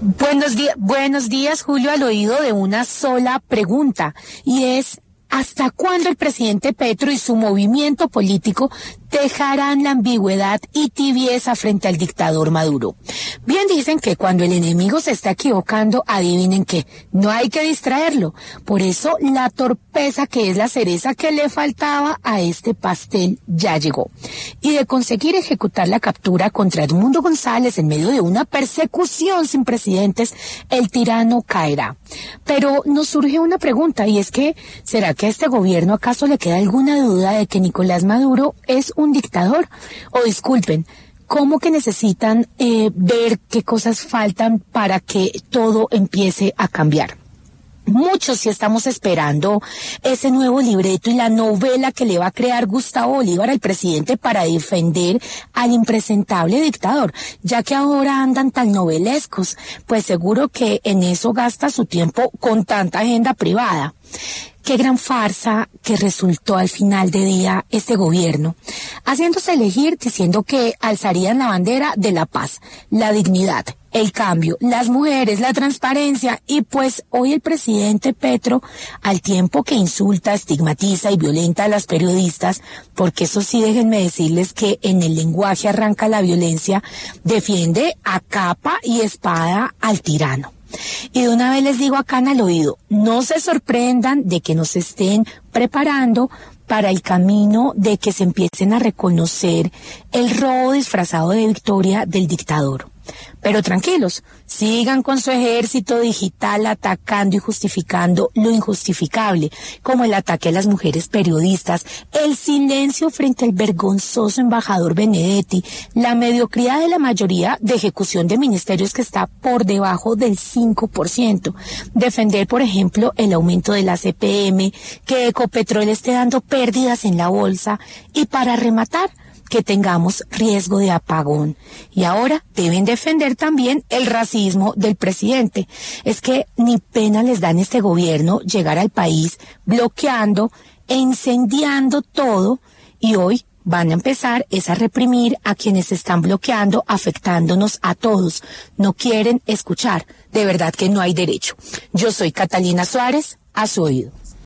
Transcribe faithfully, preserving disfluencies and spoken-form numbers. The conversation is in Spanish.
Buenos días, buenos días, Julio, al oído de una sola pregunta, y es: ¿hasta cuándo el presidente Petro y su movimiento político dejarán la ambigüedad y tibieza frente al dictador Maduro? Bien dicen que cuando el enemigo se está equivocando, adivinen qué, no hay que distraerlo. Por eso la torpeza, que es la cereza que le faltaba a este pastel, ya llegó. Y de conseguir ejecutar la captura contra Edmundo González en medio de una persecución sin precedentes, el tirano caerá. Pero nos surge una pregunta, y es que, ¿será que a este gobierno acaso le queda alguna duda de que Nicolás Maduro es un dictador? O disculpen, ¿cómo que necesitan eh, ver qué cosas faltan para que todo empiece a cambiar? Muchos sí estamos esperando ese nuevo libreto y la novela que le va a crear Gustavo Bolívar al presidente para defender al impresentable dictador, ya que ahora andan tan novelescos, pues seguro que en eso gasta su tiempo con tanta agenda privada. Qué gran farsa que resultó al final de día este gobierno, haciéndose elegir diciendo que alzarían la bandera de la paz, la dignidad, el cambio, las mujeres, la transparencia, y pues hoy el presidente Petro, al tiempo que insulta, estigmatiza y violenta a las periodistas, porque eso sí, déjenme decirles que en el lenguaje arranca la violencia, defiende a capa y espada al tirano. Y de una vez les digo acá en el oído, no se sorprendan de que nos estén preparando para el camino de que se empiecen a reconocer el robo disfrazado de victoria del dictador. Pero tranquilos, sigan con su ejército digital atacando y justificando lo injustificable, como el ataque a las mujeres periodistas, el silencio frente al vergonzoso embajador Benedetti, la mediocridad de la mayoría de ejecución de ministerios que está por debajo del cinco por ciento, defender, por ejemplo, el aumento de la C P M, que Ecopetrol esté dando pérdidas en la bolsa, y para rematar, que tengamos riesgo de apagón. Y ahora deben defender también el racismo del presidente. Es que ni pena les da en este gobierno llegar al país bloqueando e incendiando todo, y hoy van a empezar es a reprimir a quienes están bloqueando, afectándonos a todos. No quieren escuchar. De verdad que no hay derecho. Yo soy Catalina Suárez, a su oído.